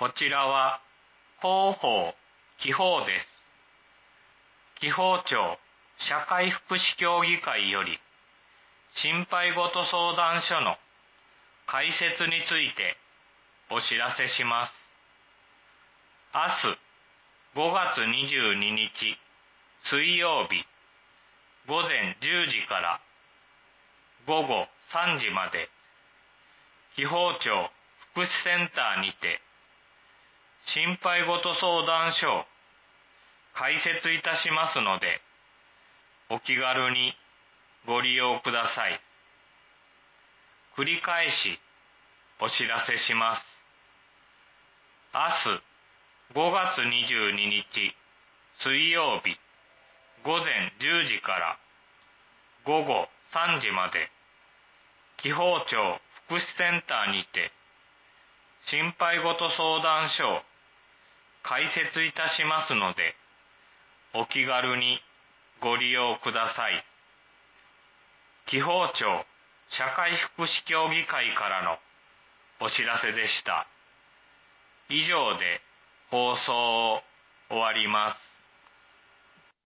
こちらは広報紀報です。紀宝町社会福祉協議会より心配ごと相談所の開設についてお知らせします。明日5月22日水曜日午前10時から午後3時まで紀宝町福祉センターにて心配ごと相談所を開設いたしますので、お気軽にご利用ください。繰り返しお知らせします。明日5月22日水曜日午前10時から午後3時まで紀宝町福祉センターにて心配ごと相談所を開設いたしますので、お気軽にご利用ください。紀宝町社会福祉協議会からのお知らせでした。以上で放送を終わります。